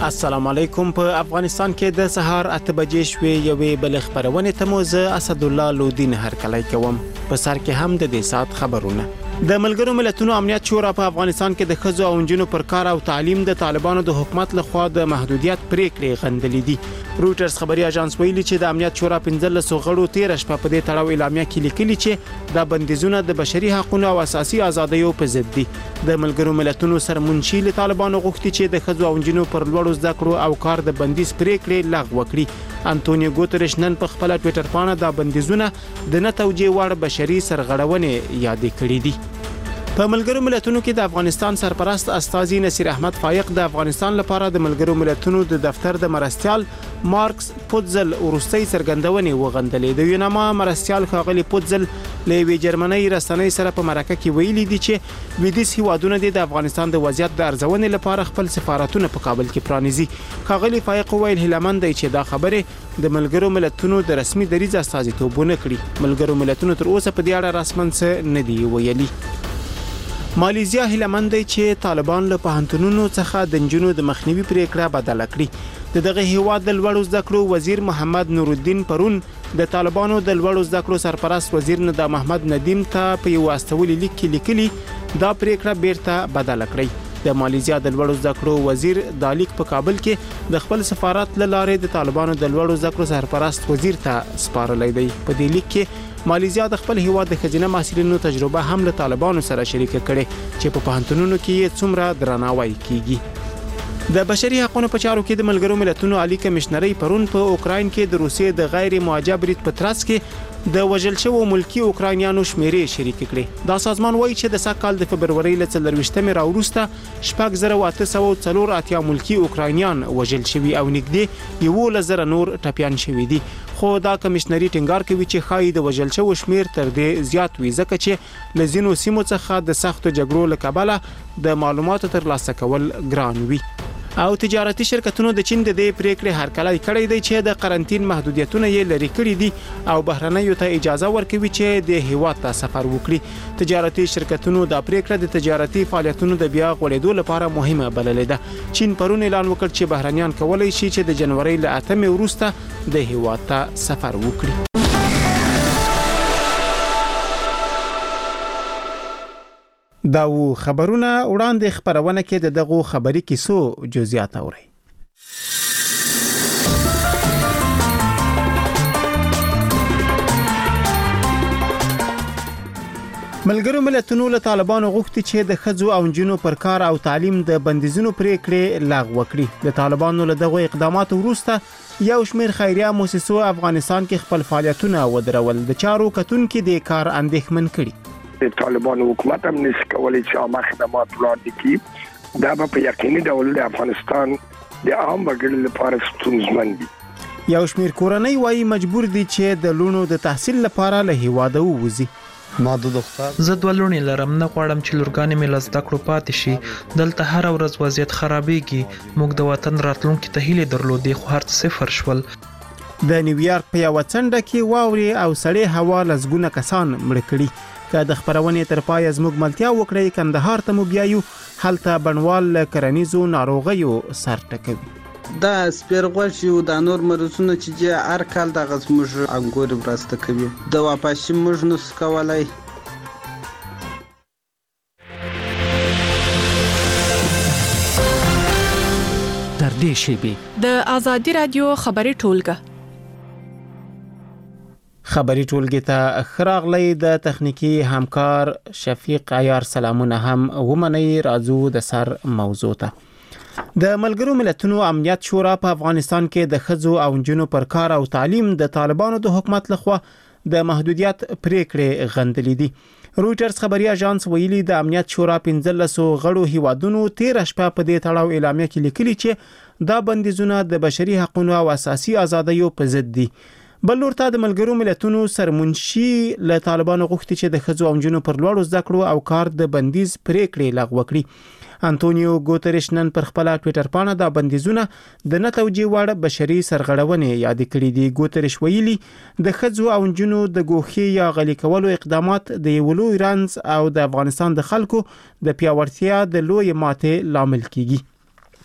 السلام علیکم. په افغانستان کې د سهار 8 بجې شوې یوې بل خبرونه ته مو زه اسد الله لودین هرکلی کوم. په سر کې هم د دې سات خبرونه. د ملګرو ملتونو امنیت شورا په افغانستان کې د ښځو او نجونو پر کار او تعلیم د طالبانو د حکومت لخوا د محدودیت پریکړې غندلې دي. رويټرز خبري اژانس ویلي چې د امنیت شورا 15 غړو 13 شپه په دې تړاو اعلامیه کې لیکلي چې د بندیزونه د بشري حقوقو او اساسي ازادیو په ضد دي. د ملګرو ملتونو سرمنشي له طالبانو غوښتي چې د ښځو او نجونو پر لوړو زده کړو او کار د بندیز پریکړې لغوه کړي. انټونیو ګوتریش نن په خپل ټوئیټر باندې د بندیزونه د نه توجیه وړ بشري سرغړونې یاد کړې دي. په ملګرو ملتونو کې د افغانستان سرپرست استاذي نصیر احمد فایق د افغانستان لپاره د ملګرو ملتونو د دفتر د مرستيال مارکس پوتزل ورستۍ سرګندونې وغندلې. د یوناما مرستيال ښاغلي پوتزل له جرمني رسنۍ سره په مرکه کې ویلي دي چې ویدیس هیوادونه د افغانستان د وضعیت د ارزونې لپاره خپل سفارتونه په کابل کې پرانیزي. ښاغلي فایق ویل هیلمند دی چې دا خبره د ملګرو ملتونو د رسمي دریځ استازیتوب نه کړي. ملګرو ملتونو تر اوسه په دې اړه رسمن څه نه دی ویلي. مالیزیا هیلمند چې طالبان له پوهنتونونو څخه د نجونو د مخنیوي پریکړه بدله کړې. دغه هیواد د لوړو زده کړو وزیر محمد نور الدین پرون د طالبانو د لوړو زده کړو سرپرست وزیر ندا محمد ندیم ته په یو استولي لیک کې لیکلي دا پریکړه بیرته بدله کړې. د مالیزیا د لوړو زده کړو وزیر د لیک په کابل کې د خپل سفارت له لارې د طالبانو د لوړو زده کړو سرپرست وزیر ته سپارلې دی. په دې لیک کې مالیزیا د خپل هیواد د خزینه محصلینو تجربه هم له طالبانو سره شریک کړي چې په پوهنتونونو کې څومره درناوی کیږي. د بشري حقوقو په چارو کې د ملګرو ملتونو عالی کمشنري پرون په اوکراین کې د روسیې د غیر معجب برید په ترڅ کې د وژل شوو ملکی اوکراینیانو شمیرې شریک کړي. دا سازمان وایي چې د سکهال د فبرवरी ل 24مې راوروسته 6884 ملکی اوکراینیان وژل شوي او نږدې 11000 نور ټپيان شوي دي. خو دا کمشنري ټینګار کوي چې خای د وژل شوو شمیر تر دې زیات وي ځکه چې لزینو سیمو څخه د سختو جګړو لکبله د معلوماتو ترلاسه کول ګران وي. او تجارتي شرکتونو د چین د دې پریکړې هرکلی کړی دی چې د قرنټین محدودیتونه یې لري کړی دي او بهرنیو ته اجازه ورکوي چې د هیواد ته سفر وکړي. تجارتي شرکتونو د پریکړه د تجارتي فعالیتونو د بیا غوړېدو لپاره مهمه بللې ده. چین پرون اعلان وکړ چې بهرنیان کولای شي چې د جنوري ل 8مې وروسته د هیواد ته سفر وکړي. دا و خبرونه وړاندې خبرونه کې د دغه خبري کیسو جزئیات اوري. ملګرو ملتونو له طالبانو غوښتي چې د ښځو او نجونو پر کار او تعلیم د بندیزونو پریکړې لغوه کړي. د طالبانو له دغه اقداماتو وروسته یو شمېر خیریه مؤسسو افغانستان کې خپل فعالیتونه ودرول. د چارو کتونکو د کار اندېښمن کړي. طالبانو حکومت هم نشي کولای چې عامه خدمات وړاندې کړي. دا به په یقیني ډول د افغانستان د عام وګړو لپاره ستونزمن وي. یو شمېر کورنۍ وايي مجبور دي چې د لونو د تحصیل لپاره له هیواده ووځي. زه دوه لونې لرم، نه غواړم چې لورګانې مې له زده کړو پاتې شي. دلته هر ورځ وضعیت خرابېږي. موږ د وطن راتلونکي ته هیلې درلودې خو هر څه صفر شول. د نیویارک په یو څنډه کې واوري او سړې هوا لزګونه کسان مړ کړي. که د خبرونې تر پای زموږ ملتیا وکړي کندهار ته مو بیایو هلته بڼوال کرنیزو ناروغیو سر ټکوي. دا سپیرغوښي او د نور مرزونه چې هر کال د غزموږ انګور برسته کوي د واپاسي موږ نس کولای. در دې شی د آزادی رادیو خبري ټولګه خبري ټولګي ته خراغلی د تخنیکی همکار شفیق عیار سلامونه هم ومني. راځو د سر موضوع ته. د ملګرو ملتونو امنیت شورا په افغانستان کې د ښځو او نجونو پر کار او تعلیم د طالبانو د حکومت لخوا د محدودیت پریکړې غندلې دي. رويټرز خبري اژانس ویلي د امنیت شورا 15 غړو هیوادونو 13 شپه په دې تړاو اعلامیه کې لیکلي چې دا بندیزونه د بشري حقوقو او اساسي ازادیو په ضد دي. بل ورته د ملګرو ملتونو سرمنشي له طالبانو غوښتي چې د ښځو او نجونو پر لوړو زده کړو او کار د بندیز پریکړې لغوه کړي. انټونیو ګوتریش نن پر خپل ټوئیټر باندې دا بندیزونه د نه توجیه وړ بشري سرغړونې یاد کړې دي. ګوتریش ویلي د ښځو او نجونو د ګوښې یا غلي کولو اقدامات د یو لوی رنځ او د افغانستان د خلکو د پیاوړتیا د لوی ماتې لامل کیږي.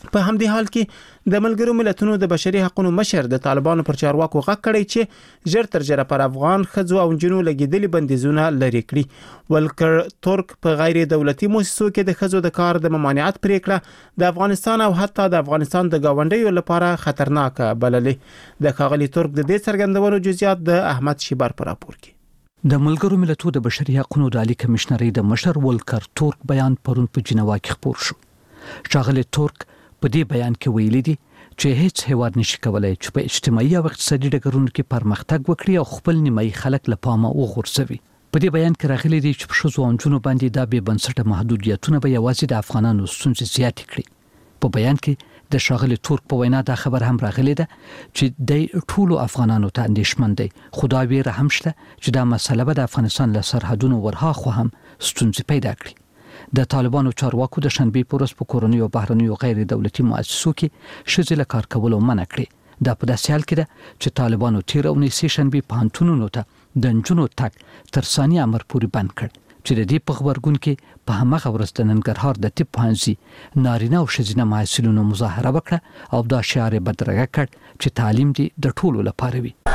په همدې حال کې د ملګرو ملتونو د بشري حقوقو مشر د طالبانو پر چارواکو غږ کړی چې ژر تر ژره پر افغان ښځو او نجونو لګیدلي بندیزونه لرې کړي. ولکر ترک په غیر دولتي مؤسسو کې د ښځو د کار د ممانعت پریکړه د افغانستان او حتی د افغانستان د گاونډیو لپاره خطرناک بللې. د ښاغلي ترک د دې څرګندونو جزئیات د احمد شیبر پر راپور کې. د ملګرو ملتونو د بشري حقوقو د عالی کمشنري د مشر ولکر ترک بیان پرون په جنیوا کې خپور شو. ښاغلي ترک په دې بیان کې ویلي دي چې هیڅ هیواد نشي کولای چې په اجتماعي او اقتصادي ډګرونو کې پرمختګ وکړي او خپل نیمایي خلک له پامه وغورځوي. په دې بیان کې راغلي دي چې په ښځو او نجونو باندې دا بې بنسټه محدودیتونه به یوازې د افغانانو ستونزې زیاتې کړي. په بیان کې د ښاغلي ترک په وینا دا خبر هم راغلی ده چې د ټولو افغانانو ته اندېښمن دي، خو دا ویره هم شته چې دا مسله به د افغانستان له سرحدونو ورهاخوا هم ستونزې پیدا کړي. د طالبانو چارواکو د شنبې په ورځ په کورنۍ او بهرنیو غیر دولتي مؤسسو کې ښځې له کار کولو منع کړې. دا په داسې حال کې ده چې طالبانو تیر اونۍ سه شنبې پوهنتونونو ته د نجونو تګ تر ثاني امر پورې بند کړ چې د دې په خبرګون کې په همغه ورځ د ننګرهار د طب پوهنځي نارینه او ښځینه محصلینو مظاهره وکړه او دا شعار یې بدرګه کړ چې تعلیم دې د ټولو لپاره وي.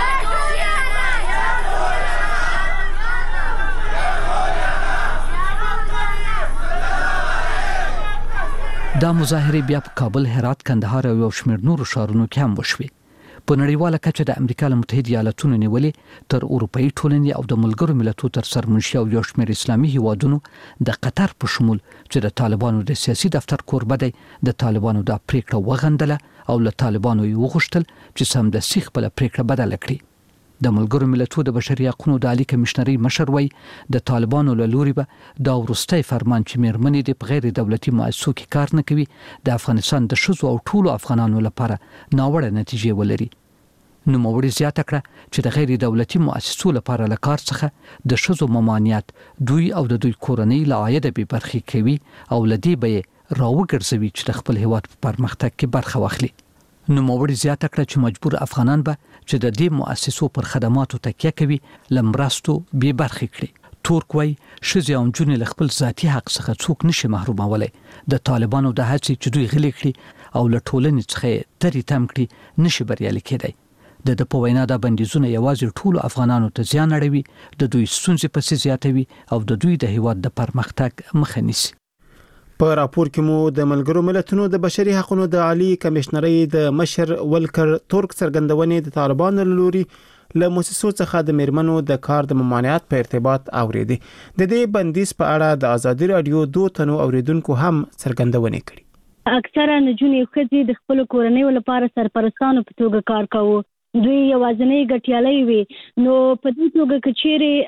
دا مظاهره بیا په کابل، هرات، کندهار او یو شمېر نورو ښارونو کې هم وشوې. په نړیواله کچه د امریکا له متحده ایالاتونو نیولې تر اروپאי ټولنې او د ملګرو ملتونو تر سرمنشي او یو شمېر اسلامي هیوادونو د قطر په شمول چې د طالبانو د سیاسي دفتر کوربه دی د طالبانو د پریکړه وغندله او له طالبانو یې وغوښتل چې سمدستي خپل پریکړه بدله کړي. د ملګرو ملتونو د بشري حقوقو د عالی کمشنري مشر وای د طالبانو له لوري به دا ورستۍ فرمان چې میرمنې د غیر دولتي مؤسسو کې کار نه کوي د افغانستان د ښځو او ټولو افغانانو لپاره ناوړه نتیجې ولري. نو موړي زیاته کړه چې د غیر دولتي مؤسسو لپاره له کار څخه د ښځو ممانعت دوی او د دوی کورنۍ له عاید به برخې کوي او لدی به راوګرځوي چې د خپل هیواد په پرمختګ کې برخه واخلي. نو موړي زیاته کړه چې مجبور افغانان به چې د دې مؤسسو پر خدماتو تکیه کوي لمرستو به برخې کړي. ترک وای ښځې او نجونې له خپل ذاتي حق څخه څوک نشي محرومولای. د طالبانو د هڅې چې دوی غلي کړي او له ټولنې څخه تری تم کړي نشي بریالي کېدای. د په وینا دا بندیزونه یوازې ټولو افغانانو ته زیان اړوي، د دوی ستونزې پسې زیاتوي او د دوی د هیواد د پرمختګ مخه نیسي. په راپور کې مو د ملګرو ملتونو د بشري حقوقو د عالی کمشنري د مشر ولکر ترک څرګندونې د طالبانو له لوري له مؤسسو څخه د میرمنو د کار د ممانعت په ارتباط اوریدي. د دې بندیز په اړه د ازادي رادیو 2 تنو اوریدونکو هم څرګندونې کړي. اکثره نجونې ښځې د خپل کورنۍ لپاره سرپرستانو په توګه کار کوي. دوی یوازینی ګټیالي وي. نو په دې توګه کې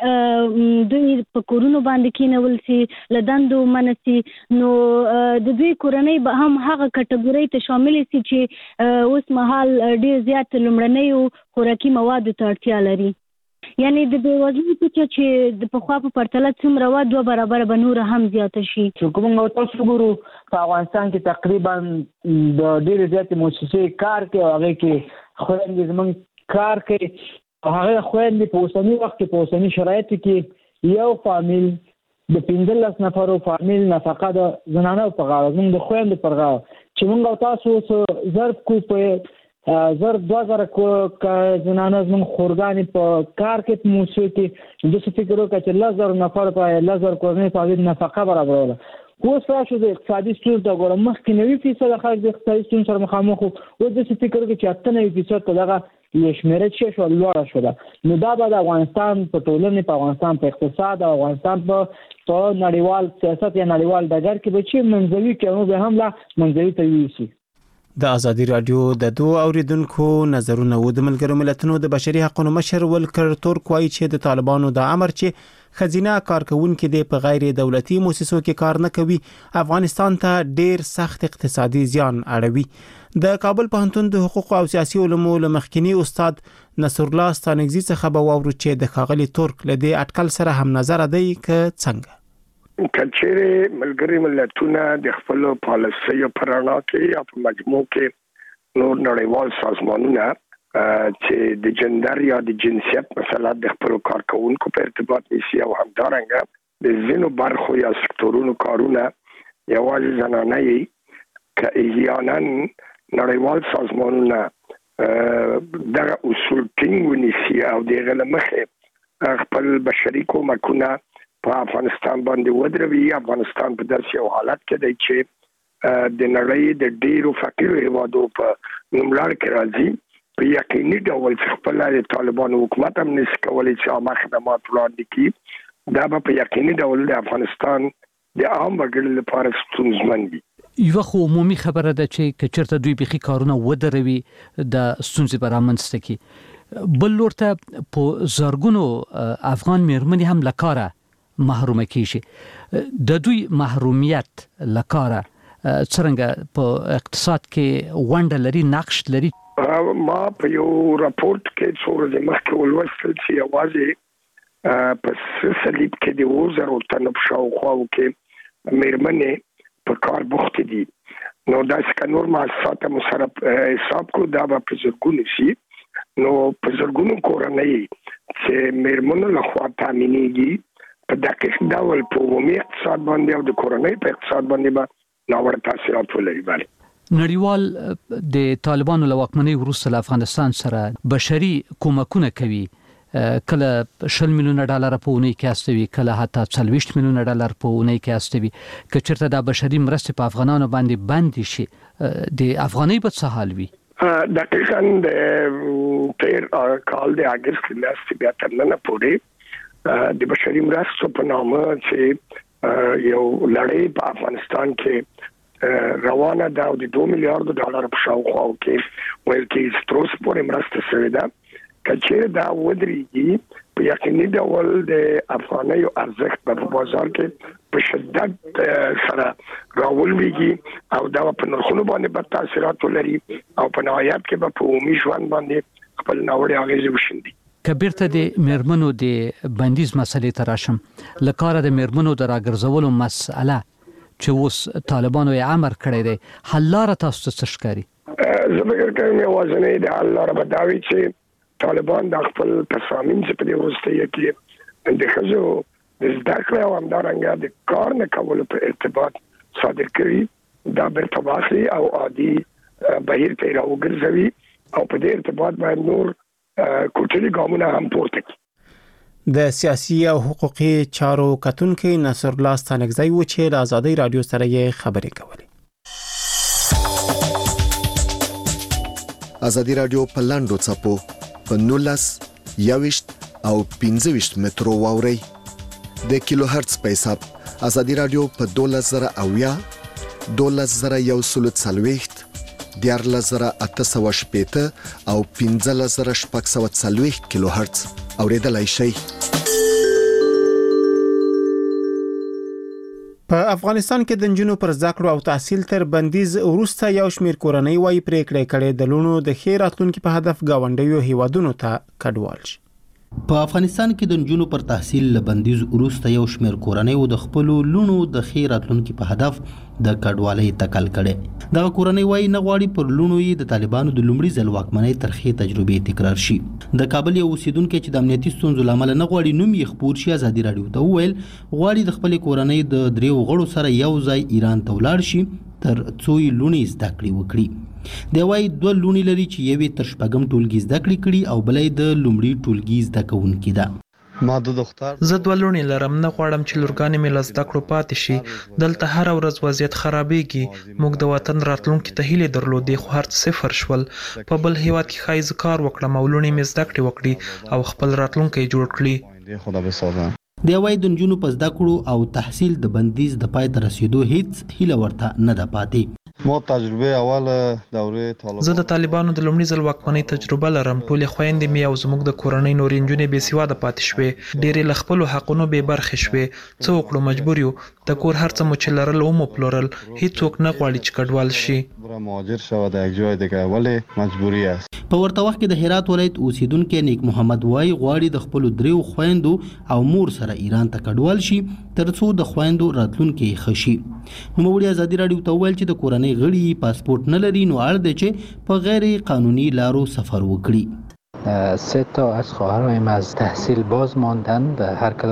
چیرې دوی په کورونو باندې کېنول سي لدندو منسي نو د دوی کورنۍ به هم هغه کټګوري ته شامل سي چې اوس مهال ډیر زیات لمړنۍ خوراکي مواد ته اړتیا لري. یعنی د بیوزلۍ چې د پخوا په پرتله څومره و 2 برابر به نور هم زیات شي. کومه تاسو ګورو په افغانستان کې تقریبا د ډیر زیات مؤسسې کار کوي او هغه کې خويندې زمون کار کوي او هغه خويندې په اوسنی وخت کې په اوسنی شرایطو کې یو فامیل د 15 نفرو فامیل نفقه د زنانو په غاړه زموږ د خويندې پر غاړه چې موږ تاسو ضرب کو په 2000 کو زنانو زموږ خورګانی په کار کې په موسسو کې د څه فکر وکړي چې 1000 نفر په 1000 کورنۍ په نفقه برابروله. اوس راشو د اقتصادي ستونزو د ګورم مخکې 90% خلک د اقتصادي ستونزو سره مخامخ وو. اوس د څه فکر وکړي چې 98% دغه شمیره چې شو لوړه شو ده. نو دا به د افغانستان په ټولنې په افغانستان په اقتصاد او افغانستان په نړیوال سیاست یا نړیوال ډګر کې به چې منځوي کېنو به هم لا منځوي ته ویسي. د ازادي رادیو د 2 اوریدونکو نظرونه و. د ملګرو ملتونو د بشري حقوقو مشر ولکر ترک وایي چې د طالبانو د امر چې خزینه کارکونکو د په غیر دولتي مؤسسو کې کار نه کوي افغانستان ته ډیر سخت اقتصادي زیان اړوي. د کابل پوهنتون د حقوق او سیاسي علومو لمخکینی استاد نصر الله ستانګزي څخه به واورو چې د خاغلی ترک لدی اټکل سره هم نظر دی ک څنګه کچېره ملګری ملتونه د خپل پالیسي پرانا کې یا په مجموع کې نور نړیوال سازمانونه چې د جندر یا د جنسیت مسله د خپل کارکونکو په ارتباط نیسي او همدارنګه د زینو برخو یا سکتورونو کارونه یوازې زنانه که احیانا نړیوال سازمانونه دغه اصول ټینګ ونیسي او دغه لمخه خپل بشري کومکونه په افغانستان باندې ودروي. افغانستان په داسې یو حالت کې دی چې د نړۍ د ډیرو فقیرو هیوادو په نوملړ کې راځي. په یقیني ډول خپل د طالبانو حکومت هم نشي کولی چې عامه خدمات وړاندې کړي. دا به په یقیني ډول د افغانستان د عام وګړو لپاره ستونزمن وي. یو خو عمومي خبره ده چې کچرته دوی بيخي کارونه ودروي د ستونزې برامنځته کی. بل لورته په زرګونو افغان میرمنې هم لکاره محروم کیږي. د دوی محرومیت لکاره څنګه په اقتصاد کې ونډه لري، نقش لري؟ ما په یو راپورټ کې څو ورځې مخکې ولوستل چې یوازې په صلیب کې د 2000 تنو په شاوخوا کې میرمنې په کار بوخت دي. نو دا څنګه نور مؤسسات مو سره حساب کو دا په زرګونو شي. نو په زرګونو کورنۍ چې میرمنو له خوا تامینېږي په دقیق ډول په عمومي اقتصاد باندې او د کورنۍ په اقتصاد باندې به ناوړه تاثیرات ولري. نړیوال د طالبانو له واکمنۍ وروسته له افغانستان سره بشري کومکونه کوي. کله 20 میلیونه ډالر په اونۍ کې استوي، کله حتی 40 میلیونه ډالر په اونۍ کې استوي. که چېرته دا بشري مرستې په افغانانو باندې بند شي، د افغانۍ په څه حال وي؟ دقیقاً د تیر کال د اگست میاشتې بیا تر نن پورې د بشري مرستو په نامه چې یو لړۍ په افغانستان کې روانه ده او د 2 میلیارډ ډالر په شاوخوا کې ویل کې ستروس پورې مرسته شوې ده. کچې دا ودرېږي په یقیني ډول د افغانیو ارزښت په بازار کې په شدت سره راولويږي او دا په نرخونو باندې به تاثیرات ولري او په نهایت کې به په عمومي ژوند باندې خپل ناوړه اغېزې وشيندي. کبیرته د میرمنو د بندیز مسلې تراشم لکاره د میرمنو د راګرځولو مسأله چې اوس طالبانو یې امر کړی دی، حل لاره تاسو ته څه ښکاري؟ زه فکر کوم یوازینۍ د حل لاره به دا وي چې طالبان د خپل تصامیم چې په دې وروستیو کې د ښځو د زده کړې او همدارنګه د کار نه کولو په ارتباط صادر کړي دا بیرته واخلي او عادي بهیر ته راوګرځوي او په دې ارتباط باید نور کوچني ګامونه هم پورته کړي. د سیاسي او حقوقي چارو کتونکو نصر الله ستانکزی و چې د آزادۍ رادیو سره یې خبرې کولې. آزادۍ رادیو په لاندو چپو په 19 21 او 15 مترو واوري د کیلو هرتز په حساب. آزادۍ رادیو په 12000 12140 14880 او 15640 کیلو هرتز اوریدلای شئ. په افغانستان کې د نجونو پر زده کړو او تحصیل تر بندیز وروسته یو شمېر کورنۍ وايي پریکړې کړې د لونو د ښې راتلونکي په هدف گاونډیو هیوادونو ته کډوال شي. په افغانستان کې د نجونو پر تحصیل بندیز وروسته یو شمېر کورنۍ د خپل لونو د ښې راتلونکي په هدف د کډوالۍ تکل کړي. دغه کورنۍ وايي نه غواړي پر لونو یې د طالبانو د لومړي ځل واکمنۍ ترخې تجربې تکرار شي. د کابل یو اوسیدونکو چې د امنیتي ستونزو لامل نه غواړي نوم یې خپور شي آزادۍ رادیو ته وویل غواړي د خپل کورنۍ د دریو غړو سره یو ځای ایران ته ولاړ شي تر څو یې لونې زده کړې وکړي. دی وايي 2 لونې لري چې یوې تر شپږم ټولګي زده کړې کړي او بلې د لومړي ټولګي زده کوونکې ده. زه 2 لونې لرم، نه غواړم چې لورګانې مې له زده کړو پاتې شي. دلته هر ورځ وضعیت خرابېږي. موږ د وطن راتلونکي ته هیلې درلودې خو هر څه صفر شول. په بل هیواد کې ښایي زه کار وکړم او لونې مې زده کړې وکړي او خپل راتلونکی جوړ کړي. دی وايي د نجونو په زده کړو او تحصیل د بندیز د پای ته رسیدو هیڅ هیله ورته نه ده پاتې. زه د طالبانو د لومړي ځل واکمنۍ تجربه لرم. ټولې خويندې مې او زموږ د کورنۍ نورې نجونې بې سواده پاتې شوې. ډېرې له خپلو حقونو بې برخې شوې. څه وکړو، مجبور یو. د کور هر څه مو چې لرل ومو پلورل. هیڅوک نه غواړي چې کډوال شي. په ورته وخت کې د هرات ولایت اوسیدونکو نیک محمد وای غواړي د خپل دریو خويندو او مور سره ایران ته کډوال شي ترڅو د خويندو راتلونکي خشي. نو موږ آزادۍ رادیو ته ویل چې د کورنۍ غړي پاسپورت نه لري نو اړ دی چې په غیر قانوني لارو سفر وکړي. 3 تا از خواهرهایم از تحصیل باز ماندند. هر کدام